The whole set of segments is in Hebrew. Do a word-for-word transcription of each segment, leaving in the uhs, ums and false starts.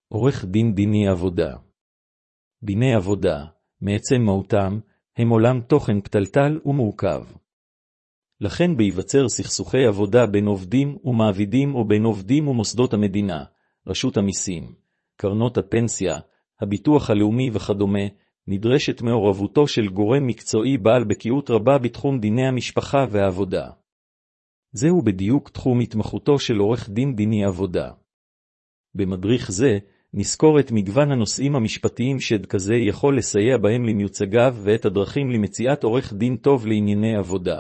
עורך דין דיני עבודה. דיני עבודה, מעצם מהותם, הם עולם תוכן פתלתל ומורכב. לכן בהיווצר סכסוכי עבודה בין עובדים ומעבידים או בין עובדים ומוסדות המדינה, רשות המיסים, קרנות הפנסיה, הביטוח הלאומי וכדומה, נדרשת מעורבותו של גורם מקצועי בעל בקיאות רבה בתחום דיני המשפחה והעבודה. זהו בדיוק תחום התמחותו של עורך דין דיני עבודה. במדריך זה, נזכור את מגוון הנושאים המשפטיים שד כזה יכול לסייע בהם למיוצגיו ואת הדרכים למציאת עורך דין טוב לענייני עבודה.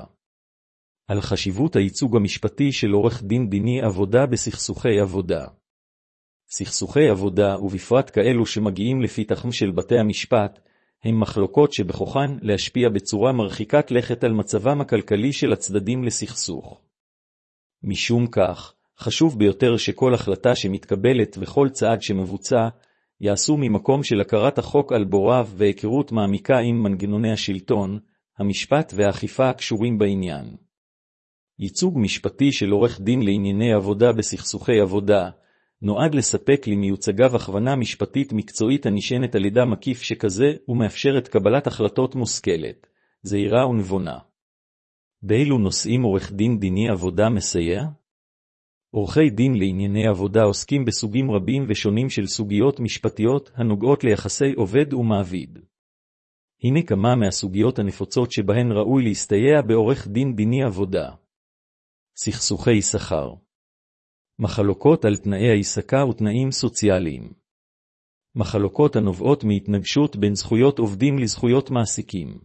על חשיבות הייצוג המשפטי של עורך דין דיני עבודה בסכסוכי עבודה. סכסוכי עבודה, ובפרט כאלו שמגיעים לפתחם של בתי המשפט, הם מחלוקות שבכוחן להשפיע בצורה מרחיקת לכת על מצבם הכלכלי של הצדדים לסכסוך. משום כך, חשוב ביותר שכל החלטה שמתקבלת וכל צעד שמבוצע, יעשו ממקום של הכרת החוק על בוריו והיכרות מעמיקה עם מנגנוני השלטון, המשפט והאכיפה הקשורים בעניין. ייצוג משפטי של עורך דין לענייני עבודה בסכסוכי עבודה, נועד לספק למיוצגיו הכוונה משפטית מקצועית הנשענת על ידע מקיף שכזה ומאפשרת קבלת החלטות מושכלת, זהירה ונבונה. באילו נושאים עורך דין דיני עבודה מסייע? עורכי דין לענייני עבודה עוסקים בסוגים רבים ושונים של סוגיות משפטיות הנוגעות ליחסי עובד ומעביד. הנה כמה מהסוגיות הנפוצות שבהן ראוי להסתייע בעורך דין דיני עבודה. סכסוכי שכר. מחלוקות על תנאי העסקה ותנאים סוציאליים. מחלוקות הנובעות מהתנגשות בין זכויות עובדים לזכויות מעסיקים.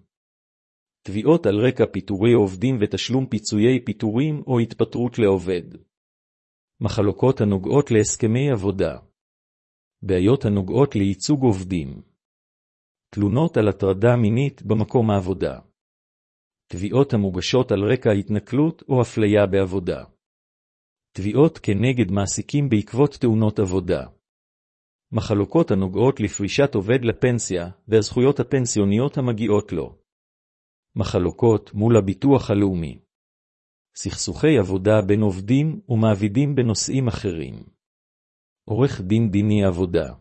תביעות על רקע פיטורי עובדים ותשלום פיצויי פיטורים או התפטרות לעובד. מחלוקות הנוגעות להסכמי עבודה. בעיות הנוגעות לייצוג עובדים. תלונות על הטרדה מינית במקום העבודה. תביעות המוגשות על רקע התנכלות או אפליה בעבודה. תביעות כנגד מעסיקים בעקבות תאונות עבודה. מחלוקות הנוגעות לפרישת עובד לפנסיה והזכויות הפנסיוניות המגיעות לו. מחלוקות מול הביטוח הלאומי. סכסוכי עבודה בין עובדים ומעבידים בנושאים אחרים. עורך דין דיני עבודה.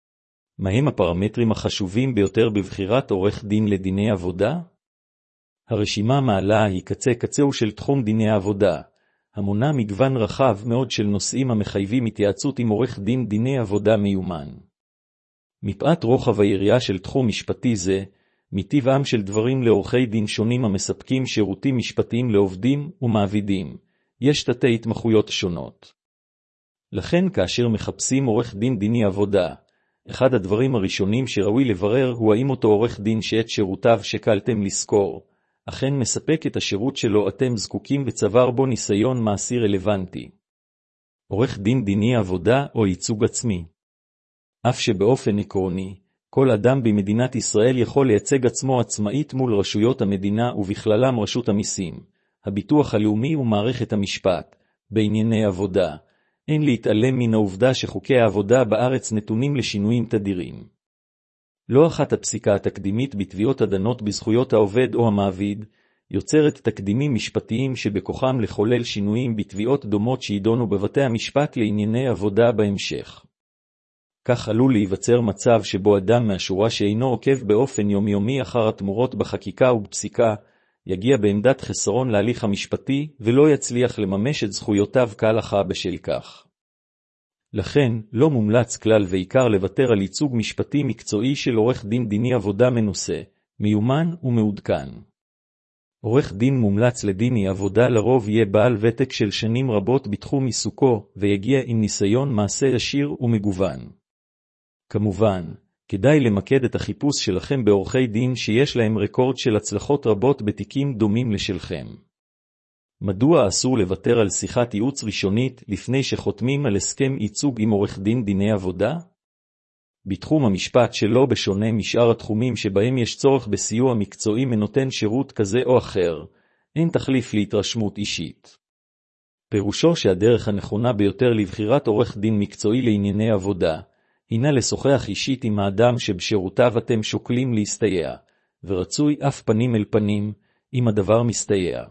מהם הפרמטרים החשובים ביותר בבחירת עורך דין לדיני עבודה? הרשימה מעלה היא קצה קצהו של תחום דיני העבודה, המונה מגוון רחב מאוד של נושאים המחייבים התייעצות עם עורך דין דיני עבודה מיומן. מפאת רוחב היריעה של תחום משפטי זה, מטבעם של דברים לעורכי דין שונים המספקים שירותים משפטיים לעובדים ומעבידים, יש תתי התמחויות שונות. לכן כאשר מחפשים עורך דין דיני עבודה, אחד הדברים הראשונים שראוי לברר הוא האם אותו עורך דין שאת שירותיו שקלתם לזכור, אכן מספק את השירות שלו אתם זקוקים וצבר בו ניסיון מעשי רלוונטי. עורך דין דיני עבודה או ייצוג עצמי. אף שבאופן עקרוני, כל אדם במדינת ישראל יכול לייצג עצמו עצמאית מול רשויות המדינה ובכללם רשות המיסים, הביטוח הלאומי ומערכת המשפט, בענייני עבודה. אין להתעלם מן העובדה שחוקי העבודה בארץ נתונים לשינויים תדירים. לא אחת הפסיקה התקדימית בתביעות הדנות בזכויות העובד או המעביד, יוצרת תקדימים משפטיים שבכוחם לחולל שינויים בתביעות דומות שידונו בבתי המשפט לענייני עבודה בהמשך. כך עלול להיווצר מצב שבו אדם מהשורה שאינו עוקב באופן יומיומי אחר התמורות בחקיקה ובפסיקה, יגיע בעמדת חסרון להליך המשפטי ולא יצליח לממש את זכויותיו כהלכה בשל כך. לכן, לא מומלץ כלל ועיקר לוותר על ייצוג משפטי מקצועי של עורך דין דיני עבודה מנוסה, מיומן ומעודכן. עורך דין מומלץ לדיני עבודה לרוב יהיה בעל ותק של שנים רבות בתחום עיסוקו ויגיע עם ניסיון מעשה ישיר ומגוון. כמובן, כדאי למקד את החיפוש שלכם בעורכי דין שיש להם רקורד של הצלחות רבות בתיקים דומים לשלכם. מדוע אסור לוותר על שיחת ייעוץ ראשונית לפני שחותמים על הסכם ייצוג עם עורך דין דיני עבודה? בתחום המשפט שלא בשונה משאר התחומים שבהם יש צורך בסיוע מקצועי מנותן שירות כזה או אחר, אין תחליף להתרשמות אישית. פירושו שהדרך הנכונה ביותר לבחירת עורך דין מקצועי לענייני עבודה, הינה לשוחח אישית עם האדם שבשירותיו אתם שוקלים להסתייע, ורצוי אף פנים אל פנים, אם הדבר מסתייע.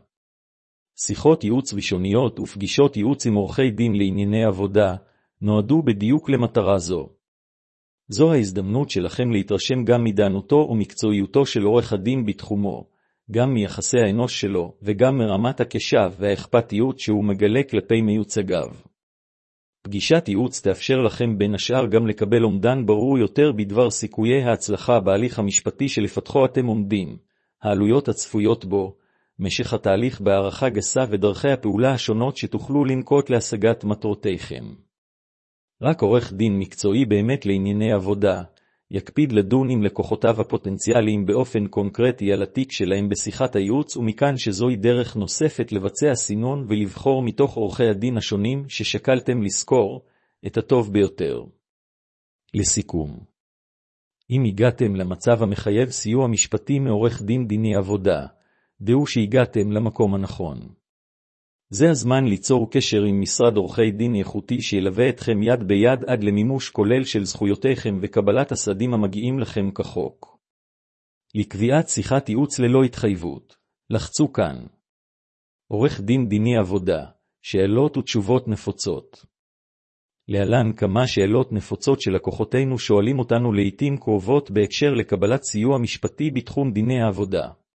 שיחות ייעוץ ראשוניות ופגישות ייעוץ עם עורכי דין לענייני עבודה, נועדו בדיוק למטרה זו. זו ההזדמנות שלכם להתרשם גם מדענותו ומקצועיותו של עורך הדין בתחומו, גם מיחסי האנוש שלו, וגם מרמת הקשב והאכפתיות שהוא מגלה כלפי מיוצגיו. פגישת ייעוץ תאפשר לכם בין השאר גם לקבל אומדן ברור יותר בדבר סיכויי ההצלחה בהליך המשפטי שלפתחו אתם עומדים, העלויות הצפויות בו, משך התהליך בהערכה גסה ודרכי הפעולה השונות שתוכלו לנקוט להשגת מטרותיכם. רק עורך דין מקצועי באמת לענייני עבודה, יקפיד לדון עם לקוחותיו הפוטנציאליים באופן קונקרטי על התיק שלהם בשיחת הייעוץ, ומכאן שזוהי דרך נוספת לבצע סינון ולבחור מתוך עורכי הדין השונים ששקלתם לזכור את הטוב ביותר. לסיכום, אם הגעתם למצב המחייב סיוע משפטי מעורך דין דיני עבודה, דעו שהגעתם למקום הנכון. זה הזמן ליצור קשר עם משרד עורכי דין איכותי שילווה אתכם יד ביד עד למימוש כולל של זכויותיכם וקבלת הסעדים המגיעים לכם כחוק. לקביעת שיחת ייעוץ ללא התחייבות, לחצו כאן. עורך דין דיני עבודה, שאלות ותשובות נפוצות. להלן כמה שאלות נפוצות שלקוחותינו שואלים אותנו לעתים קרובות בהקשר לקבלת סיוע משפטי בתחום דיני העבודה.